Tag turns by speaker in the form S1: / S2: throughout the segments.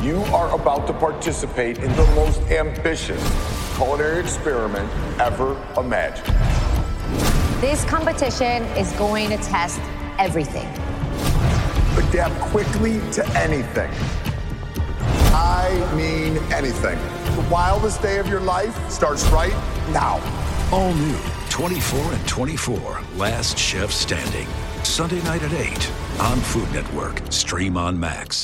S1: You are about to participate in the most ambitious culinary experiment ever imagined.
S2: This competition is going to test everything.
S1: Adapt quickly to anything. I mean anything. The wildest day of your life starts right now.
S3: All new 24 and 24, Last Chef Standing. Sunday night at 8 on Food Network. Stream on Max.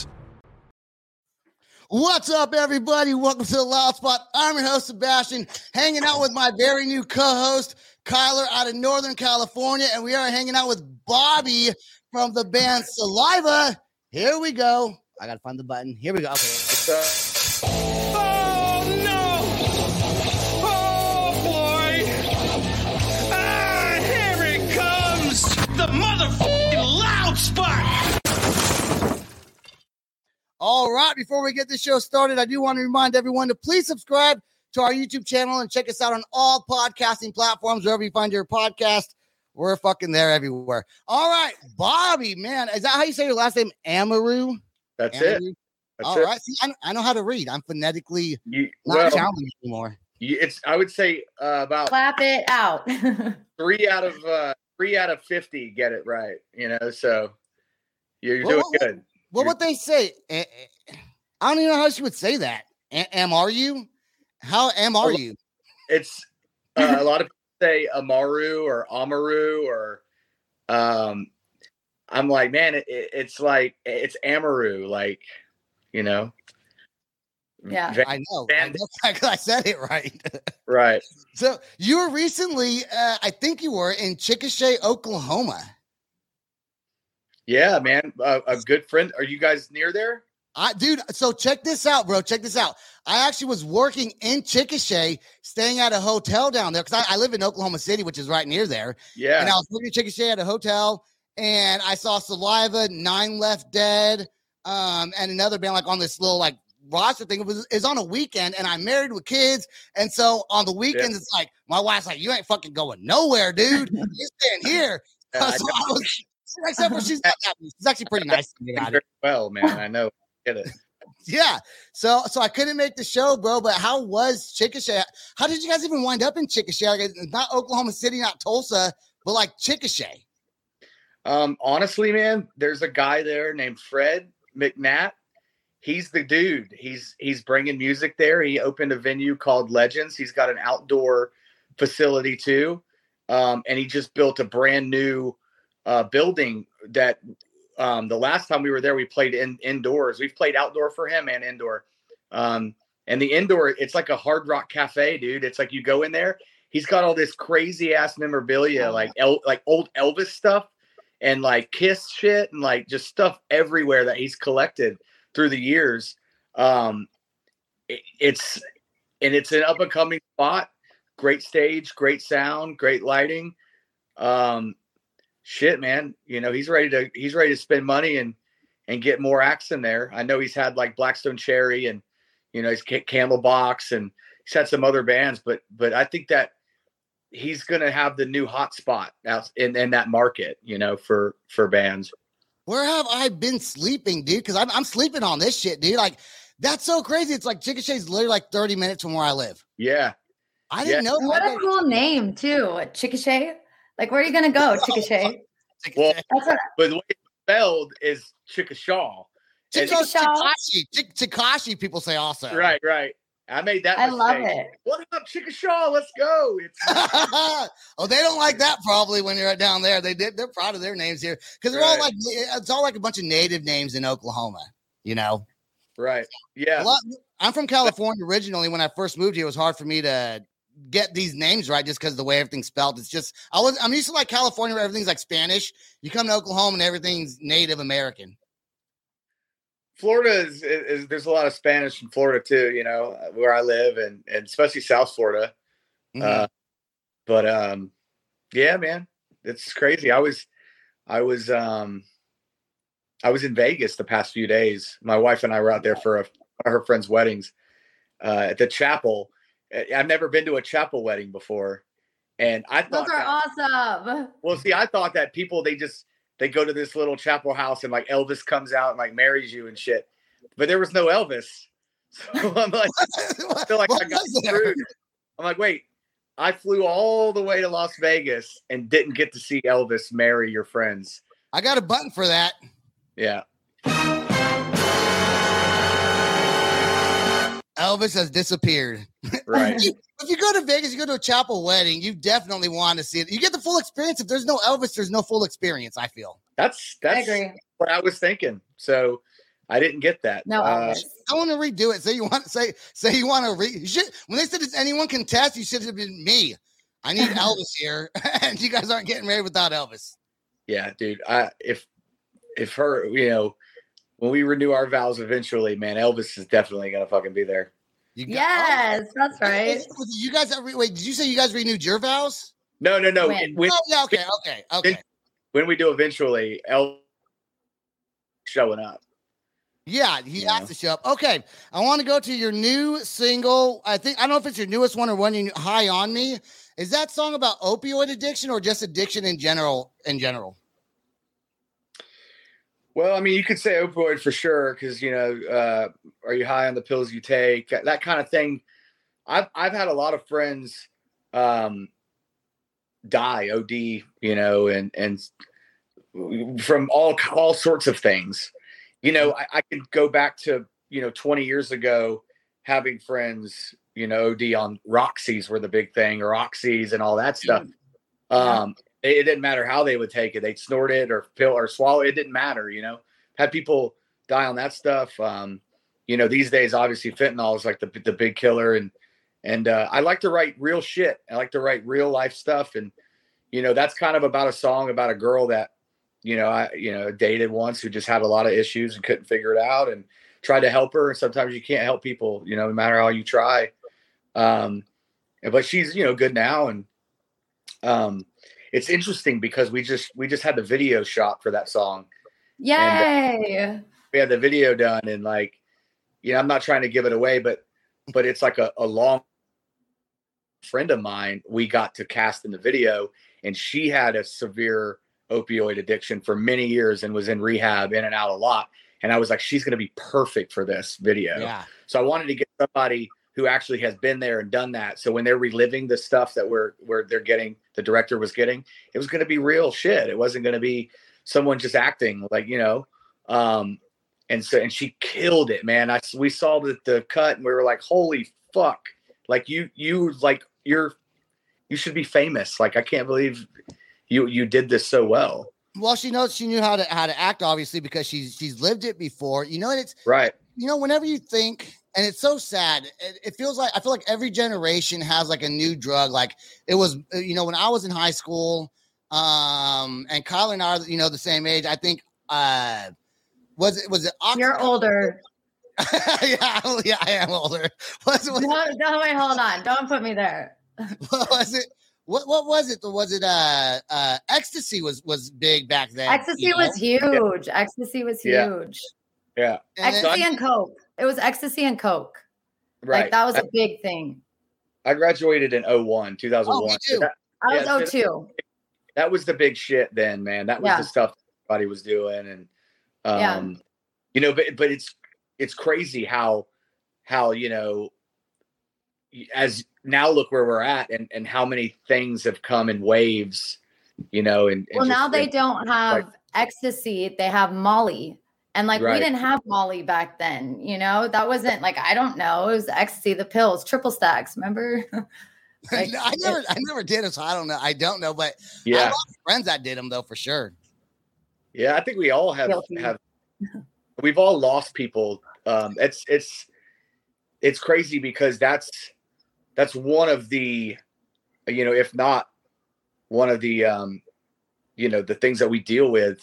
S4: What's up, everybody? Welcome to the Loud Spot. I'm your host, Sebastian, hanging out with my very new co-host, Kyler, out of Northern California, and we are hanging out with Bobby from the band Saliva. Here we go. I gotta find the button. Here we go. Okay.
S5: Oh, no! Oh, boy! Ah, here it comes! The motherfucking Loud Spot!
S4: All right, before we get this show started, I do want to remind everyone to please subscribe to our YouTube channel and check us out on all podcasting platforms, wherever you find your podcast. We're fucking there everywhere. All right, Bobby, man, is that how you say your last name? Amaru?
S6: That's
S4: Amaru?
S6: it.
S4: All right. See, I know how to read. I'm phonetically not challenged anymore.
S6: I would say about
S7: Clap it out.
S6: 3 out of 50 get it right. So you're doing good.
S4: What would they say? I don't even know how she would say that. Are you? How are you?
S6: It's a lot of people say Amaru or Amaru or I'm like, man, it's like it's Amaru, like,
S7: Yeah.
S4: I know. I said it right.
S6: Right.
S4: So you were recently, I think you were in Chickasha, Oklahoma.
S6: Yeah, man. A good friend. Are you guys near there?
S4: Dude, so check this out, bro. Check this out. I actually was working in Chickasha, staying at a hotel down there because I live in Oklahoma City, which is right near there.
S6: Yeah.
S4: And I was working in Chickasha at a hotel, and I saw Saliva, Nine Left Dead, and another band like on this little like roster thing. It was on a weekend, and I'm married with kids, and so on the weekends, It's like my wife's like, "You ain't fucking going nowhere, dude. You're staying here." Except for she's actually pretty nice to me about it.
S6: Well, man, I know. Get it.
S4: Yeah. So I couldn't make the show, bro. But how was Chickasha? How did you guys even wind up in Chickasha? Like, it's not Oklahoma City, not Tulsa, but like Chickasha.
S6: Honestly, man, there's a guy there named Fred McNatt. He's the dude. He's bringing music there. He opened a venue called Legends. He's got an outdoor facility too, and he just built a brand new building that the last time we were there, we played indoors. We've played outdoor for him and indoor. And the indoor, it's like a Hard Rock Cafe, dude. It's like you go in there. He's got all this crazy ass memorabilia, like old Elvis stuff and like Kiss shit and like just stuff everywhere that he's collected through the years. It's an up and coming spot. Great stage, great sound, great lighting. Shit, man, he's ready to spend money and get more acts in there. I know he's had like Blackstone Cherry and he's Candlebox and he's had some other bands, but I think that he's gonna have the new hot spot out in that market, for bands.
S4: Where have I been sleeping, dude? Because I'm sleeping on this shit, dude. Like that's so crazy. It's like Chickasha is literally like 30 minutes from where I live.
S6: Yeah,
S4: I didn't know.
S7: What a cool name too, Chickasha. Like, where are you gonna go, Chickasha?
S6: Well, but the way it's spelled is Chickasha.
S4: Takashi, people say also.
S6: Right. I made that mistake.
S7: Love it.
S6: What up, Chickasha? Let's go.
S4: Oh, they don't like that probably when you're down there. They're proud of their names here because they're all like it's all like a bunch of native names in Oklahoma.
S6: Right. Yeah.
S4: I'm from California originally. When I first moved here, it was hard for me to get these names right just because of the way everything's spelled. It's just I'm used to like California where everything's like Spanish. You come to Oklahoma and everything's Native American.
S6: Florida is there's a lot of Spanish in Florida too, where I live and especially South Florida.
S4: Mm-hmm.
S6: But yeah, man, it's crazy. I was in Vegas the past few days. My wife and I were out there for her friend's weddings at the chapel. I've never been to a chapel wedding before. And I thought
S7: those are awesome.
S6: Well, see, I thought that people, they go to this little chapel house and like Elvis comes out and like marries you and shit. but there was no Elvis. So I'm like, I feel like
S4: What
S6: I got
S4: was there?
S6: screwed. I'm like, wait, I flew all the way to Las Vegas and didn't get to see Elvis marry your friends.
S4: I got a button for that.
S6: Yeah.
S4: Elvis has disappeared.
S6: Right.
S4: If you go to Vegas, you go to a chapel wedding, you definitely want to see it. You get the full experience. If there's no Elvis, there's no full experience, I feel.
S6: That's
S7: I agree.
S6: what I was thinking. So I didn't get that.
S7: No, Elvis.
S4: I want to redo it. Say you want to you should, when they said it's anyone can test, you should have been me. I need Elvis here, and you guys aren't getting married without Elvis.
S6: Yeah, dude. If her, when we renew our vows eventually, man, Elvis is definitely gonna fucking be there.
S7: Yes, that's right.
S4: You guys wait, did you say you guys renewed your vows?
S6: No.
S7: When?
S4: Oh, yeah, okay.
S6: When we do eventually, Elvis showing up.
S4: Yeah, he has to show up. Okay, I want to go to your new single. I don't know if it's your newest one or one you High on Me. Is that song about opioid addiction or just addiction in general?
S6: Well, I mean, you could say opioid for sure, because are you high on the pills you take? That kind of thing. I've had a lot of friends die, OD, and from all sorts of things. I could go back to 20 years ago, having friends, OD on Roxy's were the big thing, or Oxys and all that stuff. It didn't matter how they would take it. They'd snort it or pill or swallow. It didn't matter, had people die on that stuff. These days, obviously fentanyl is like the big killer. And I like to write real shit. I like to write real life stuff. And, that's kind of about a song about a girl that, I dated once who just had a lot of issues and couldn't figure it out, and tried to help her. And sometimes you can't help people, no matter how you try. But she's, good now. And, it's interesting because we just had the video shot for that song.
S7: Yay!
S6: And, we had the video done, and I'm not trying to give it away, but it's like a long friend of mine we got to cast in the video, and she had a severe opioid addiction for many years and was in rehab, in and out a lot. And I was like, she's going to be perfect for this video.
S4: Yeah.
S6: So I wanted to get somebody who actually has been there and done that. So when they're reliving the stuff that the director was getting, it was going to be real shit. It wasn't going to be someone just acting and she killed it, man. We saw the cut and we were like, holy fuck. Like you should be famous. Like, I can't believe you did this so well.
S4: Well, she knew how to act, obviously, because she's lived it before, and it's
S6: right.
S4: Whenever you think, and it's so sad, I feel like every generation has like a new drug. Like it was, when I was in high school, and Kyler and I are, the same age. I think, was it?
S7: You're older.
S4: yeah, I am older.
S7: No, wait, hold on. Don't put me there.
S4: What was it? What was it? Was it ecstasy was big back then?
S7: Ecstasy was huge. Yeah. Ecstasy was huge.
S6: Yeah.
S7: Ecstasy and Coke. It was ecstasy and Coke.
S6: Right.
S7: Like that was a big thing.
S6: I graduated in 2001.
S4: Oh, me too.
S7: I was 02.
S6: That was the big shit then, man. That was the stuff everybody was doing. And but it's crazy how as now look where we're at and how many things have come in waves, and
S7: now they don't have ecstasy, they have Molly. And we didn't have Molly back then, that wasn't I don't know. It was ecstasy, the pills, triple stacks. Remember?
S4: I never did it. So I don't know. But I have friends that did them though, for sure.
S6: Yeah. I think we all have we've all lost people. It's crazy because that's one of the, if not one of the, the things that we deal with,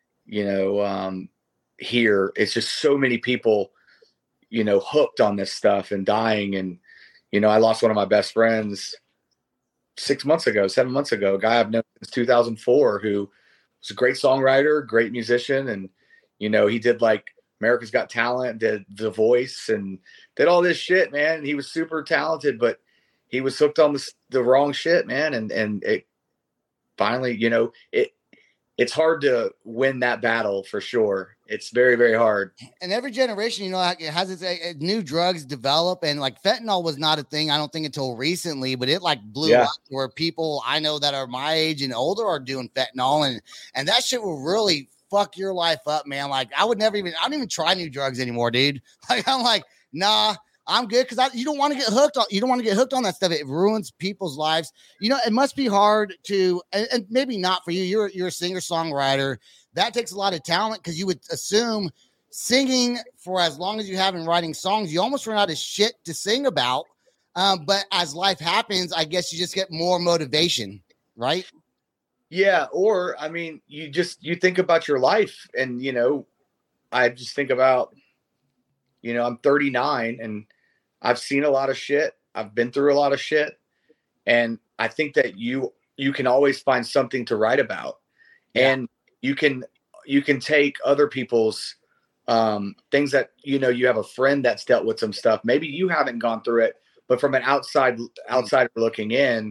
S6: here. It's just so many people, hooked on this stuff and dying. And, I lost one of my best friends 7 months ago, a guy I've known since 2004, who was a great songwriter, great musician. And, he did America's Got Talent, did The Voice, and did all this shit, man. He was super talented, but he was hooked on the wrong shit, man. And it finally, it's hard to win that battle for sure. It's very, very hard.
S4: And every generation, you know, it has its new drugs develop, and like fentanyl was not a thing, I don't think, until recently, but it like blew up where people I know that are my age and older are doing fentanyl, and that shit will really fuck your life up, man. Like I don't even try new drugs anymore, dude. Like I'm like, nah, I'm good, because you don't want to get hooked on. You don't want to get hooked on that stuff. It ruins people's lives. You know, it must be hard to, and maybe not for you. You're a singer songwriter. That takes a lot of talent, because you would assume singing for as long as you have been writing songs, you almost run out of shit to sing about. But as life happens, I guess you just get more motivation, right?
S6: Yeah. Or I mean, you think about your life, and you know, I just think about, you know, I'm 39 and I've seen a lot of shit. I've been through a lot of shit. And I think that you can always find something to write about. Yeah. And you can take other people's things that, you know, you have a friend that's dealt with some stuff. Maybe you haven't gone through it, but from an outsider looking in,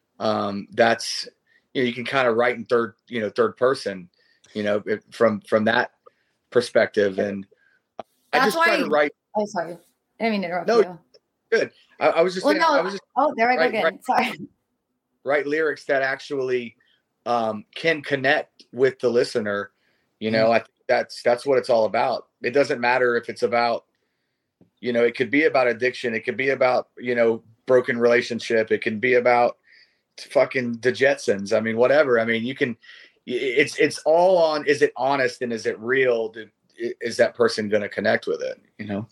S6: that's, you know, you can kind of write in third person, you know, from that perspective. And I just try to write.
S7: Oh, sorry. I didn't mean to interrupt you.
S6: Good. I was just saying.
S7: There I go again. Sorry.
S6: Write lyrics that actually can connect with the listener. You know, I think that's what it's all about. It doesn't matter if it's about, you know, it could be about addiction. It could be about, you know, broken relationship. It can be about fucking the Jetsons. I mean, whatever. I mean, you can. It's all on. Is it honest and is it real? Is that person going to connect with it? You know.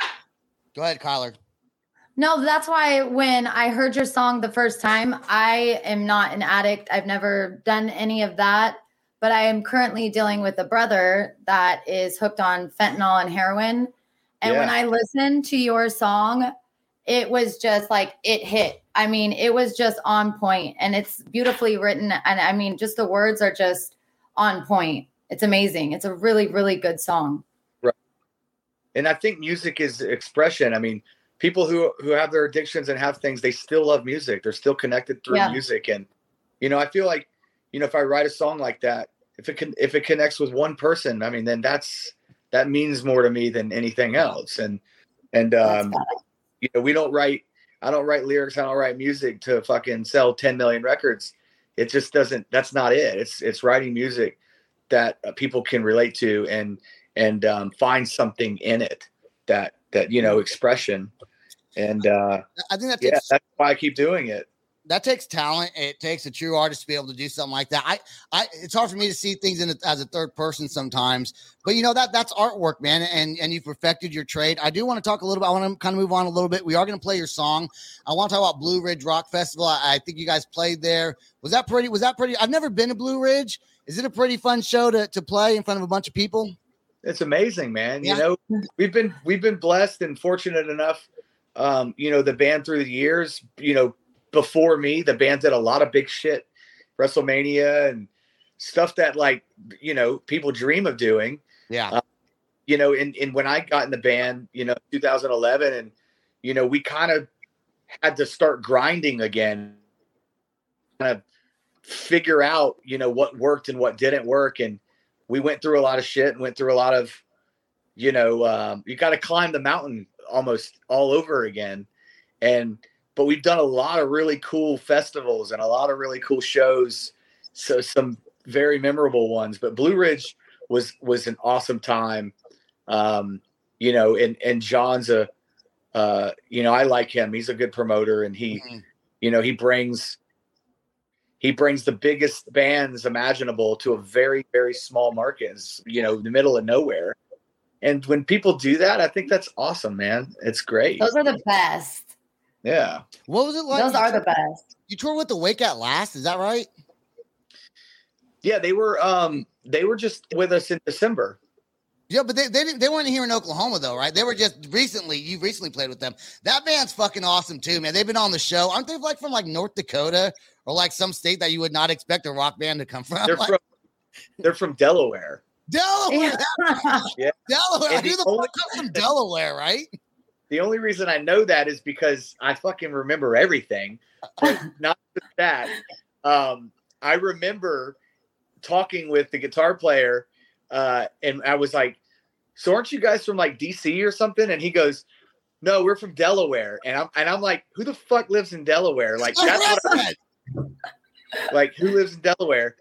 S4: Go ahead, Kyler.
S7: No, that's why when I heard your song the first time, I am not an addict. I've never done any of that, but I am currently dealing with a brother that is hooked on fentanyl and heroin. And when I listened to your song, it was just like, it hit. I mean, it was just on point, and it's beautifully written. And I mean, just the words are just on point. It's amazing. It's a really, really good song.
S6: Right. And I think music is expression. I mean, people who have their addictions and have things, they still love music. They're still connected through music. And, you know, I feel like, you know, if I write a song like that, if it connects with one person, I mean, then that means more to me than anything else. And you know, I don't write lyrics. I don't write music to fucking sell 10 million records. It just doesn't, that's not it. It's writing music that people can relate to and find something in it that, you know, expression. And I think that's why I keep doing it.
S4: That takes talent. It takes a true artist to be able to do something like that. It's hard for me to see things as a third person sometimes, but you know, that's artwork, man. And you perfected your trade. I do want to talk a little bit. I want to kind of move on a little bit. We are going to play your song. I want to talk about Blue Ridge Rock Festival. I think you guys played there. Was that pretty? I've never been to Blue Ridge. Is it a pretty fun show to play in front of a bunch of people?
S6: It's amazing, man. Yeah. You know, we've been blessed and fortunate enough. You know, the band through the years, you know, before me, the band did a lot of big shit, WrestleMania and stuff that, like, you know, people dream of doing.
S4: Yeah.
S6: You know, and when I got in the band, you know, 2011, and, you know, we kind of had to start grinding again, kind of figure out, you know, what worked and what didn't work. And we went through a lot of shit and went through a lot of, you know, you got to climb the mountain almost all over again. But we've done a lot of really cool festivals and a lot of really cool shows. So some very memorable ones, but Blue Ridge was an awesome time. You know, and John's you know, I like him. He's a good promoter, and he, you know, he brings the biggest bands imaginable to a very, very small market, you know, the middle of nowhere. And when people do that, I think that's awesome, man. It's great.
S7: Those are the best.
S6: Yeah.
S4: What was it like?
S7: Those are the best.
S4: You toured with the Wake at Last, is that right?
S6: Yeah, they were just with us in December.
S4: Yeah, but they weren't here in Oklahoma though, right? They were just you recently played with them. That band's fucking awesome too, man. They've been on the show. Aren't they like from like North Dakota or like some state that you would not expect a rock band to come from?
S6: They're from Delaware.
S4: Delaware.
S6: Yeah.
S4: Delaware. Who the fuck comes from Delaware, right?
S6: The only reason I know that is because I fucking remember everything. But not just that. I remember talking with the guitar player, and I was like, "So aren't you guys from like DC or something?" And he goes, "No, we're from Delaware." And I'm like, "Who the fuck lives in Delaware?" Like that's what like who lives in Delaware?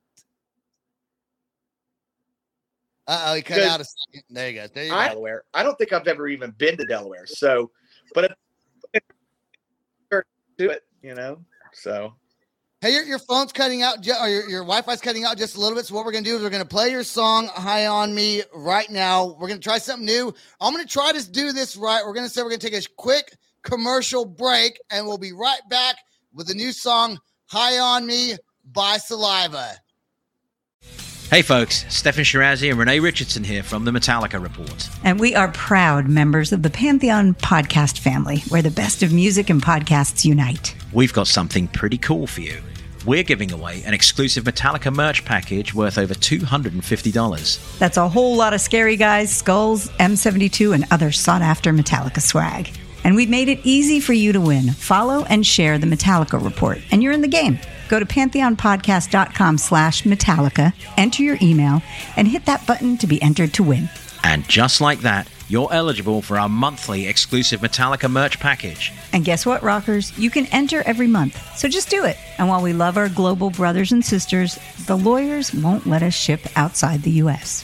S4: He cut out a second. There you go. There you go.
S6: Delaware. I don't think I've ever even been to Delaware. So, but do it, you know. So,
S4: hey, your phone's cutting out, or your Wi-Fi's cutting out just a little bit. So what we're gonna do is we're gonna play your song "High on Me" right now. We're gonna try something new. I'm gonna try to do this right. We're gonna take a quick commercial break, and we'll be right back with the new song "High on Me" by Saliva.
S8: Hey folks, Stefan Shirazi and Renee Richardson here from the Metallica Report.
S9: And we are proud members of the Pantheon podcast family, where the best of music and podcasts unite.
S8: We've got something pretty cool for you. We're giving away an exclusive Metallica merch package worth over $250.
S9: That's a whole lot of Scary Guys, skulls, M72, and other sought-after Metallica swag. And we've made it easy for you to win. Follow and share the Metallica Report, and you're in the game. Go to pantheonpodcast.com/Metallica, enter your email, and hit that button to be entered to win.
S8: And just like that, you're eligible for our monthly exclusive Metallica merch package.
S9: And guess what, rockers? You can enter every month, so just do it. And while we love our global brothers and sisters, the lawyers won't let us ship outside the U.S.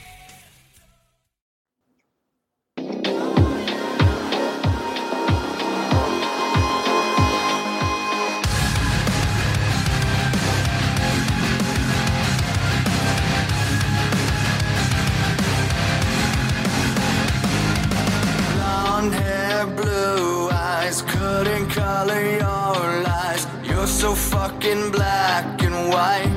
S10: Couldn't color your lies. You're so fucking black and white.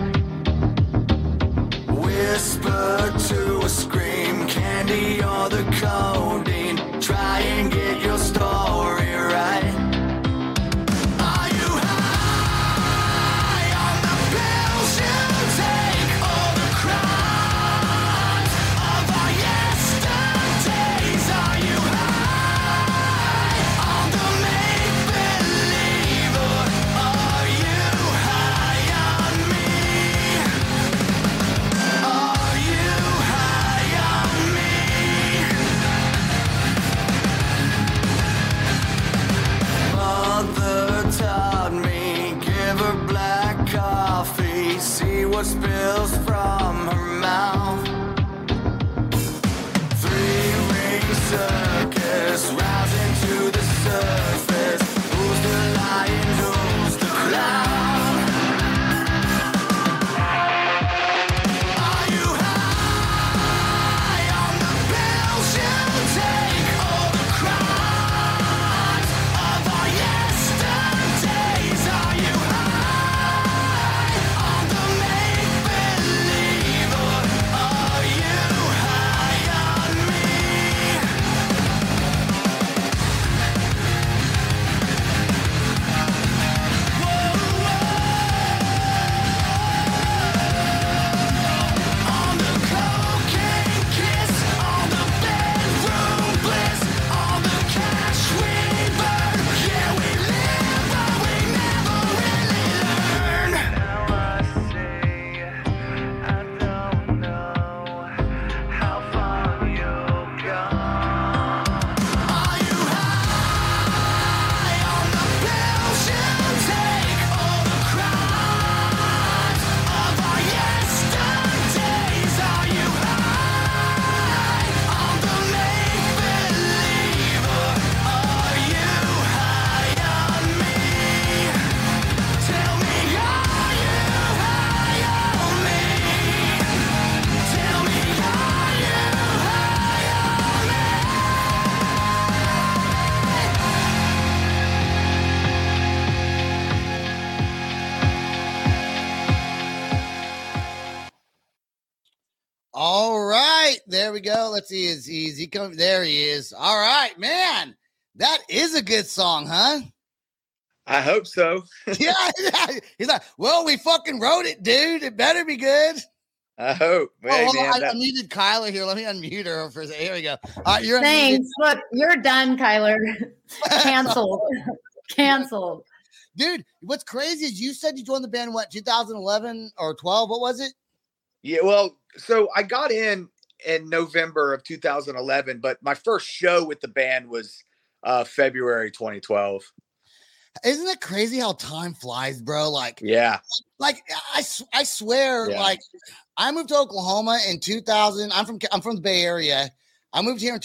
S10: Whisper to a scream, candy or the codeine. Try and get your story right. Are you high on the pills you take, or the crimes of our yesterdays? Are you high? See what spills from her mouth. Three-ring circus, rising to the surface. Who's the lion, who's the clown? Are you high on the pills you take, or the crimes of our yesterdays? Are you high?
S4: There we go. Let's see. Is he coming? There he is. All right, man. That is a good song, huh?
S6: I hope so.
S4: Yeah. He's like, well, we fucking wrote it, dude. It better be good.
S6: I hope. Hey,
S4: I muted Kyler here. Let me unmute her for a second. Here we go. You're
S7: Thanks. Look, you're done, Kyler. Canceled. Canceled.
S4: Dude, what's crazy is you said you joined the band, what, 2011 or 12? What was it?
S6: Yeah, well, so I got in November of 2011, but my first show with the band was February 2012.
S4: Isn't it crazy how time flies, bro? Like,
S6: yeah,
S4: like I swear,
S6: Yeah.
S4: like I moved to Oklahoma in 2000. I'm from the Bay Area. I moved here in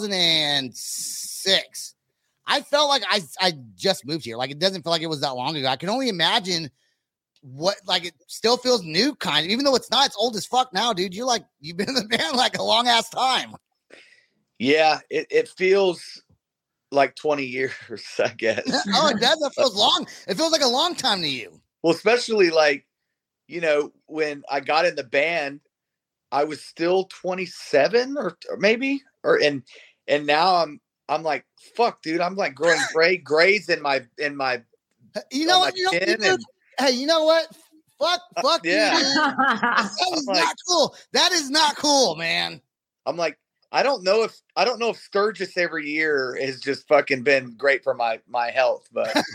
S4: 2006. I felt like I just moved here. Like, it doesn't feel like it was that long ago. I can only imagine what, like, it still feels new, kind of, even though it's not. It's old as fuck now, dude. You've been in the band like a long ass time.
S6: Yeah, it feels like 20 years, I guess.
S4: Oh, it does. That feels long. It feels like a long time to you.
S6: Well, especially like, you know, when I got in the band, I was still 27 or maybe, and now I'm like, fuck, dude, I'm like growing grays in my
S4: You know what? Hey, you know what? Fuck
S6: yeah.
S4: you, dude. That is not cool. That is not cool, man.
S6: I'm like, I don't know if Sturgis every year has just fucking been great for my health, but
S4: Hey,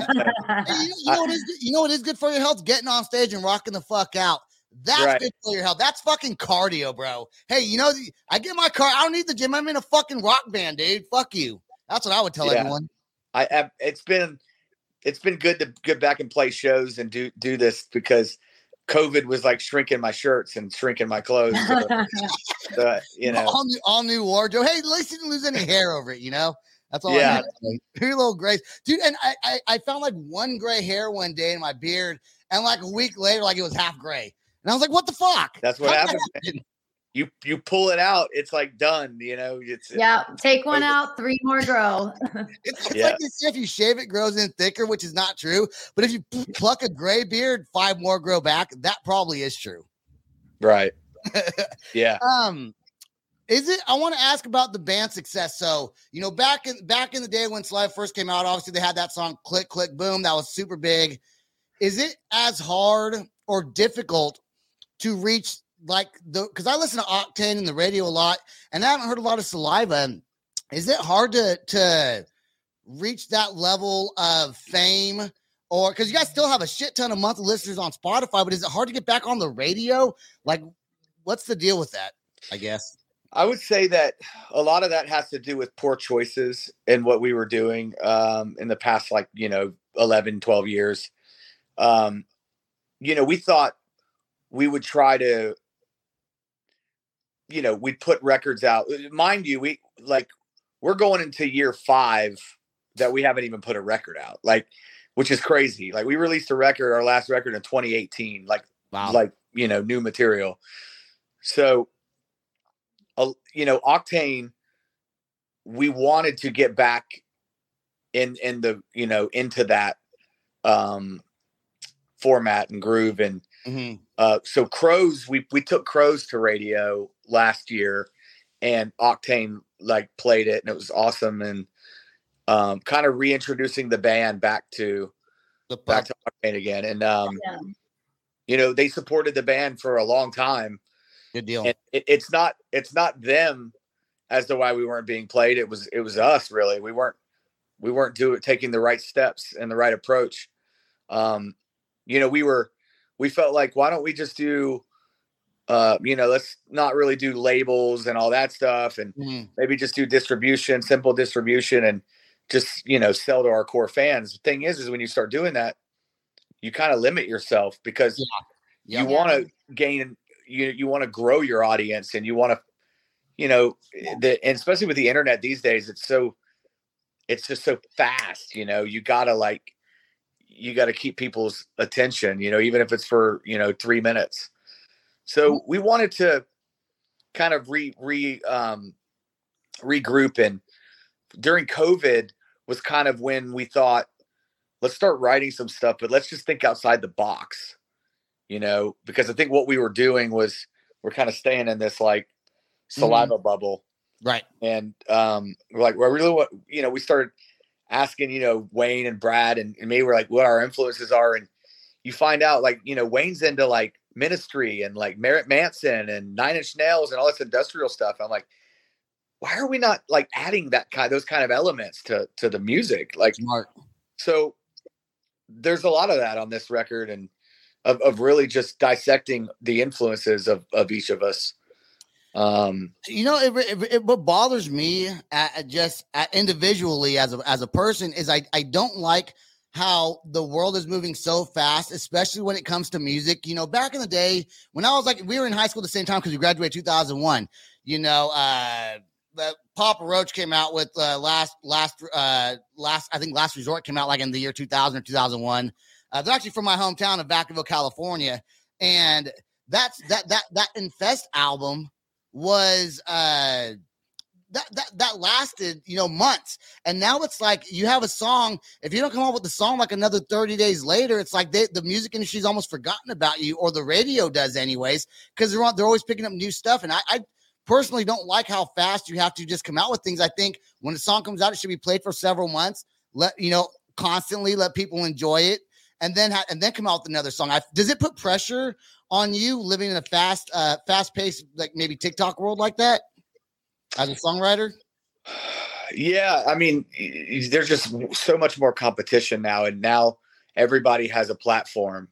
S4: you know what is good for your health? Getting on stage and rocking the fuck out. That's
S6: Right.
S4: good for your health. That's fucking cardio, bro. Hey, you know, I get my car. I don't need the gym. I'm in a fucking rock band, dude. Fuck you. That's what I would tell
S6: Yeah.
S4: everyone.
S6: It's been good to get back and play shows and do this because COVID was like shrinking my shirts and shrinking my clothes. So, you know,
S4: all new wardrobe. Hey, at least you didn't lose any hair over it, you know? That's all.
S6: Yeah.
S4: I need. Your little grays. Dude, and I found like one gray hair one day in my beard, and like a week later, like it was half gray. And I was like, what the fuck?
S6: that's what happens. Man. You pull it out, it's like done, you know.
S7: Yeah, take one out, 3 more grow.
S4: It's
S6: Yeah.
S4: like they say if you shave it, grows in thicker, which is not true. But if you pluck a gray beard, 5 more grow back. That probably is true.
S6: Right. Yeah.
S4: Is it? I want to ask about the band success. So, you know, back in the day when Saliva first came out, obviously they had that song "Click Click Boom" that was super big. Is it as hard or difficult to reach like because I listen to Octane in the radio a lot, and I haven't heard a lot of Saliva. Is it hard to reach that level of fame? Or because you guys still have a shit ton of monthly listeners on Spotify, but is it hard to get back on the radio? Like, what's the deal with that? I guess
S6: I would say that a lot of that has to do with poor choices in what we were doing in the past, like, 11, 12 years. We thought we would try to, we'd put records out. Mind you, we're going into year 5 that we haven't even put a record out, which is crazy. Like, we released our last record in 2018,
S4: wow.
S6: New material. So, Octane, we wanted to get back into that format and groove. And so Crows, we took Crows to radio last year, and Octane played it, and it was awesome. And kind of reintroducing the band back to Octane again. And they supported the band for a long time.
S4: Good deal.
S6: And it's not them as to why we weren't being played. It was us, really. We weren't taking the right steps and the right approach. We felt like, why don't we just do, let's not really do labels and all that stuff, and maybe just do simple distribution, and just, sell to our core fans. The thing is when you start doing that, you kind of limit yourself because you want to gain, you want to grow your audience, and you want to, and especially with the internet these days, it's just so fast, you gotta keep people's attention, even if it's for, 3 minutes. So we wanted to kind of regroup, and during COVID was kind of when we thought, let's start writing some stuff, but let's just think outside the box, because I think what we were doing was we're kind of staying in this Saliva bubble.
S4: Right.
S6: And we started asking, Wayne and Brad and me, we're what our influences are. And you find out Wayne's into Ministry and Merritt Manson and Nine Inch Nails and all this industrial stuff. I'm like, why are we not adding those kind of elements to the music?
S4: Smart.
S6: So there's a lot of that on this record, and of really just dissecting the influences of each of us.
S4: What bothers me individually as a person is I don't like how the world is moving so fast, especially when it comes to music. Back in the day when I was like, we were in high school at the same time because we graduated 2001. The Papa Roach came out with Last Resort came out like in the year 2000 or 2001. They're actually from my hometown of Vacaville, California, and that Infest album was that lasted months, and now it's like you have a song. If you don't come up with the song like another 30 days later, it's like the music industry's almost forgotten about you, or the radio does anyways, because they're always picking up new stuff. And I personally don't like how fast you have to just come out with things. I think when a song comes out, it should be played for several months. Constantly let people enjoy it, and then come out with another song. Does it put pressure on you living in a fast-paced, like maybe TikTok world like that as a songwriter?
S6: Yeah, I mean, there's just so much more competition now, and now everybody has a platform.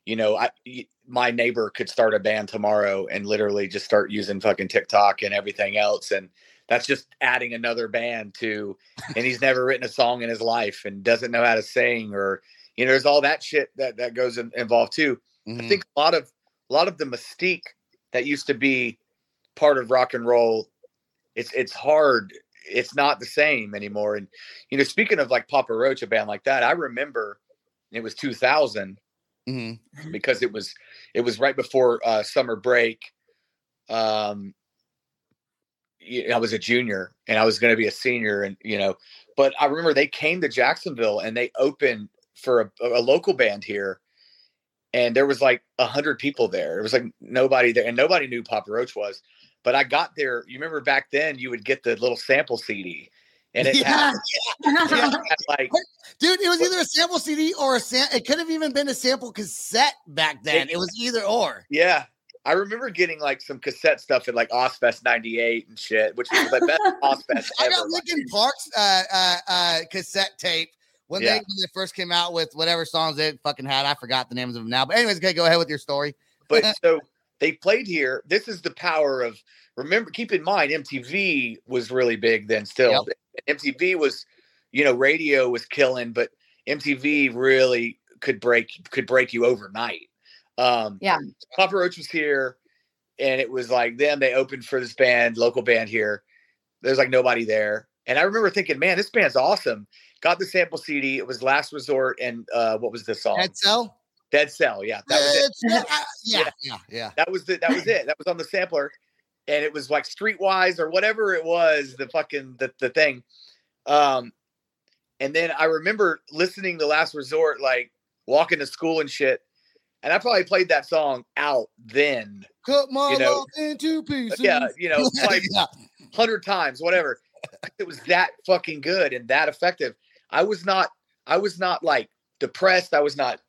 S6: My neighbor could start a band tomorrow and literally just start using fucking TikTok and everything else, and that's just adding another band to. And he's never written a song in his life and doesn't know how to sing, or there's all that shit that goes involved too. Mm-hmm. I think a lot of the mystique that used to be part of rock and roll, it's hard. It's not the same anymore. And, speaking of like Papa Roach, a band like that, I remember it was 2000 because it was right before summer break. I was a junior and I was going to be a senior, and, but I remember they came to Jacksonville and they opened for a local band here. And there was like 100 people there. It was like nobody there, and nobody knew Papa Roach was. But I got there. You remember back then you would get the little sample CD, and it had like,
S4: dude, it was either a sample CD or it could have even been a sample cassette back then. It was either or.
S6: Yeah. I remember getting like some cassette stuff at like Ozfest 98 and shit, which was the best Ozfest ever.
S4: I got Linkin Park's cassette tape. When they first came out with whatever songs they fucking had, I forgot the names of them now. But anyways, okay, go ahead with your story.
S6: But so they played here. This is the power of, keep in mind, MTV was really big then still. Yep. MTV was, radio was killing, but MTV really could break you overnight. Papa Roach was here, and it was like them. They opened for this band, local band here. There's like nobody there. And I remember thinking, man, this band's awesome. Got the sample CD. It was Last Resort, and what was the song?
S4: Dead Cell.
S6: Dead Cell. Yeah, that was it.
S4: Yeah.
S6: That was it. That was on the sampler, and it was like Streetwise or whatever it was. The fucking the thing. And then I remember listening to Last Resort, like walking to school and shit. And I probably played that song out then.
S4: Cut my love into pieces.
S6: Yeah, like 100 times, whatever. It was that fucking good and that effective. I was not like depressed. I was not,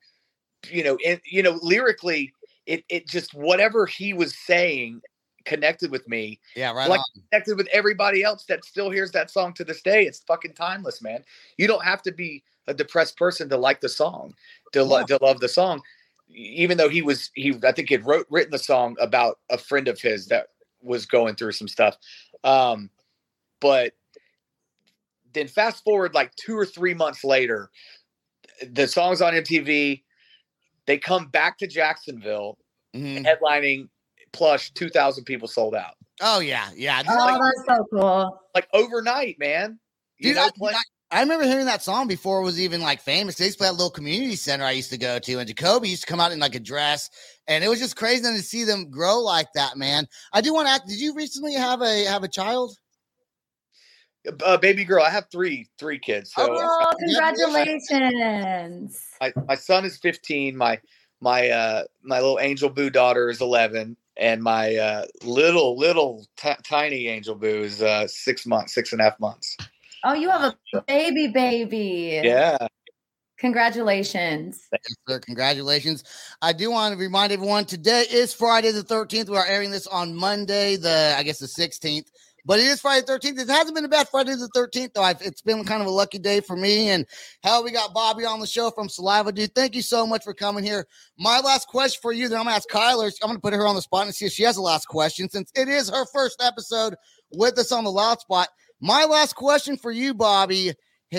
S6: lyrically, it just, whatever he was saying connected with me.
S4: Yeah, right.
S6: Like
S4: on.
S6: Connected with everybody else that still hears that song to this day. It's fucking timeless, man. You don't have to be a depressed person to like the song, to love the song. Even though I think he had written the song about a friend of his that was going through some stuff. But then fast forward like 2 or 3 months later, the song's on MTV. They come back to Jacksonville, headlining, plush, 2,000 people sold out.
S4: Oh, yeah.
S7: Oh, that's so cool.
S6: Like overnight, man.
S4: Dude, I remember hearing that song before it was even like famous. They used to play at a little community center I used to go to, and Jacoby used to come out in like a dress, and it was just crazy to see them grow like that, man. I do want to ask, did you recently have a child?
S6: Baby girl. I have three kids. So
S7: congratulations.
S6: My son is 15. My little angel boo daughter is 11, and my little tiny angel boo is 6 months, 6.5 months.
S7: Oh, you have a baby.
S6: Yeah.
S7: Congratulations.
S4: Thanks, sir. Congratulations. I do want to remind everyone, today is Friday the 13th. We are airing this on Monday, the 16th. but it is Friday the 13th. It hasn't been a bad Friday the 13th, though. It's been kind of a lucky day for me. And hell, we got Bobby on the show from Saliva. Dude, thank you so much for coming here. My last question for you, then I'm going to ask Kyler. I'm going to put her on the spot and see if she has a last question, since it is her first episode with us on the Loud Spot. My last question for you, Bobby,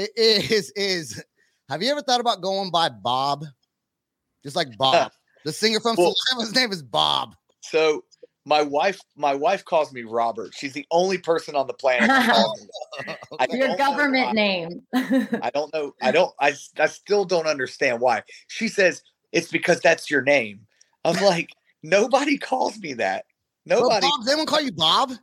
S4: is have you ever thought about going by Bob? Just like Bob. The singer from Saliva, his name is Bob.
S6: So my wife calls me Robert. She's the only person on the planet that calls me.
S7: Your government name.
S6: I don't know. I still don't understand why. She says it's because that's your name. I'm like, nobody calls me that. Nobody.
S4: Bob, does anyone call you Bob?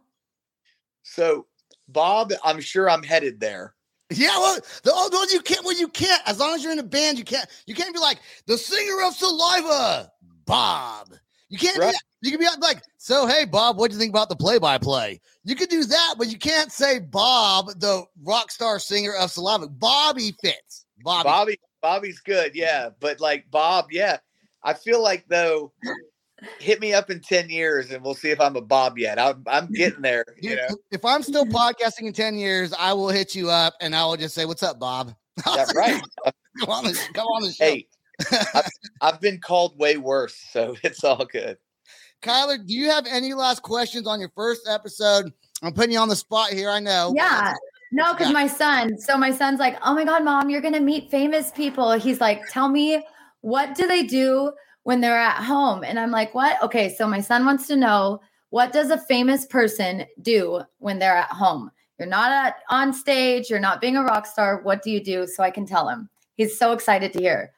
S6: So Bob, I'm sure I'm headed there.
S4: Yeah, well, you can't. Well, you can't. As long as you're in a band, you can't be like the singer of Saliva, Bob. You can't.
S6: Right.
S4: Do that. You can be like, so hey, Bob, what do you think about the play-by-play? You could do that, but you can't say Bob, the rock star singer of Saliva. Bobby fits.
S6: Bobby's good, yeah. But like Bob, yeah. I feel like though. Hit me up in 10 years and we'll see if I'm a Bob yet. I'm getting there. You know?
S4: If I'm still podcasting in 10 years, I will hit you up and I will just say, what's up, Bob?
S6: That's right.
S4: Come on the show.
S6: Hey, I've been called way worse, so it's all good.
S4: Kyler, do you have any last questions on your first episode? I'm putting you on the spot here. I know.
S7: Yeah. No, because my son's like, oh my God, Mom, you're going to meet famous people. He's like, tell me, what do they do when they're at home? And I'm like, what? Okay. So my son wants to know, what does a famous person do when they're at home? You're not on stage. You're not being a rock star. What do you do? So I can tell him. He's so excited to hear.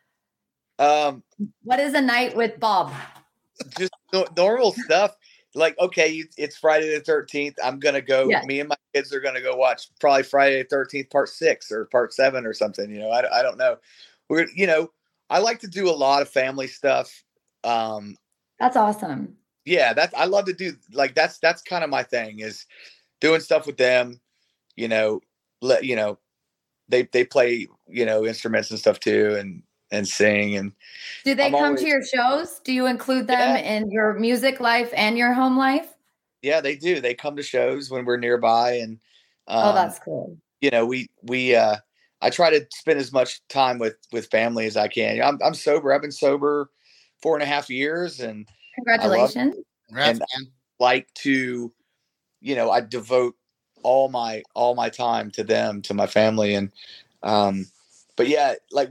S7: What is a night with Bob?
S6: Just normal stuff. Like, okay, it's Friday the 13th. I'm going to go, me and my kids are going to go watch probably Friday the 13th, part 6 or part 7 or something. You know, I don't know. I like to do a lot of family stuff.
S7: That's awesome.
S6: Yeah, I love to do, like, that's kind of my thing, is doing stuff with them. They play, instruments and stuff too, and sing. And
S7: do they come to your shows? Do you include them in your music life and your home life? Yeah,
S6: they do. They come to shows when we're nearby, and
S7: that's cool.
S6: I try to spend as much time with family as I can. I'm sober. I've been sober 4.5 years, and
S7: congratulations.
S6: And I like to, I devote all my time to them, to my family. And, but yeah, like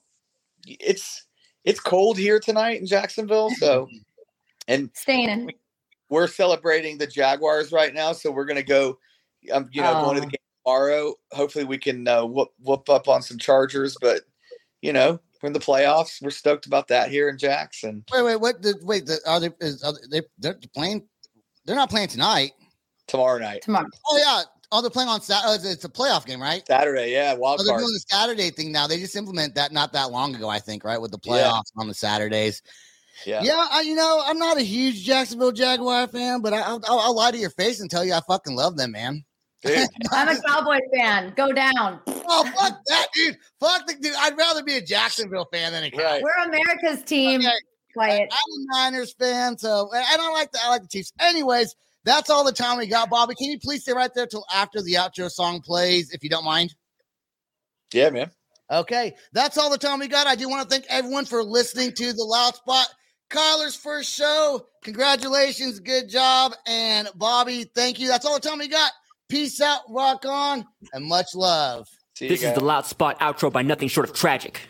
S6: it's cold here tonight in Jacksonville. So, and
S7: staying in,
S6: we're celebrating the Jaguars right now. So we're going to go, going to the game tomorrow. Hopefully we can whoop up on some Chargers, but we're in the playoffs. We're stoked about that here in Jackson.
S4: Are they playing? They're not playing tonight.
S6: Tomorrow night.
S4: Oh yeah. Oh, they're playing on Saturday. It's a playoff game, right?
S6: Saturday, yeah. Wild card.
S4: They're doing the Saturday thing now. They just implemented that not that long ago, I think, right? With the playoffs on the Saturdays.
S6: Yeah.
S4: Yeah, I'm not a huge Jacksonville Jaguar fan, but I'll lie to your face and tell you I fucking love them, man.
S6: Dude.
S7: I'm a Cowboy fan. Go down.
S4: Oh, fuck that, dude. Dude. I'd rather be a Jacksonville fan than a Cowboy.
S7: Right. We're America's team. Okay. Quiet.
S4: I'm a Niners fan, so and I like the Chiefs. Anyways, that's all the time we got, Bobby. Can you please stay right there till after the outro song plays, if you don't mind?
S6: Yeah, man.
S4: Okay, that's all the time we got. I do want to thank everyone for listening to The Loud Spot, Kyler's first show. Congratulations, good job. And Bobby, thank you. That's all the time we got. Peace out, rock on, and much love.
S11: This is The Loud Spot outro by nothing short of tragic.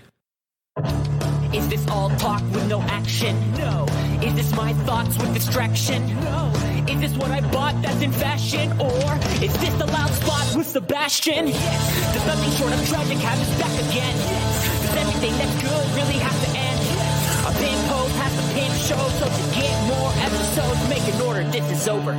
S11: Is this all talk with no action? No. Is this my thoughts with distraction? No. Is this what I bought that's in fashion? Or is this The Loud Spot with Sebastian? Yes. Does nothing short of tragic have us back again? Yes. Does everything that's good really have to end? Yes. Our pin post has to pin show, so to get more episodes, make an order, this is over.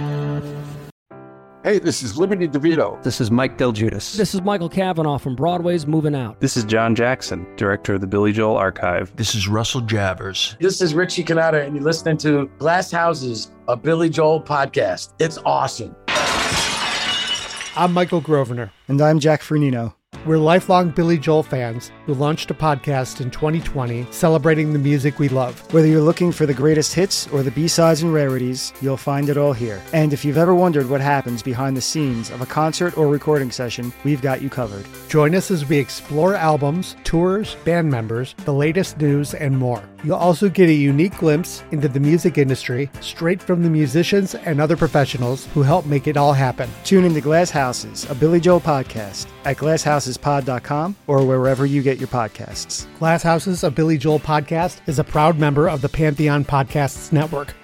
S12: Hey, this is Liberty DeVito.
S13: This is Mike Del Giudice.
S14: This is Michael Cavanaugh from Broadway's Moving Out.
S15: This is John Jackson, director of the Billy Joel Archive.
S16: This is Russell Javers.
S17: This is Richie Cannata, and you're listening to Glass Houses, a Billy Joel podcast. It's awesome.
S18: I'm Michael Grosvenor.
S19: And I'm Jack Fernino.
S13: We're lifelong Billy Joel fans who launched a podcast in 2020 celebrating the music we love.
S16: Whether you're looking for the greatest hits or the B-sides and rarities, you'll find it all here. And if you've ever wondered what happens behind the scenes of a concert or recording session, we've got you covered.
S13: Join us as we explore albums, tours, band members, the latest news, and more. You'll also get a unique glimpse into the music industry straight from the musicians and other professionals who help make it all happen.
S16: Tune into Glass Houses, a Billy Joel podcast at glasshousespod.com or wherever you get your podcasts.
S13: Glass Houses, a Billy Joel podcast is a proud member of the Pantheon Podcasts Network.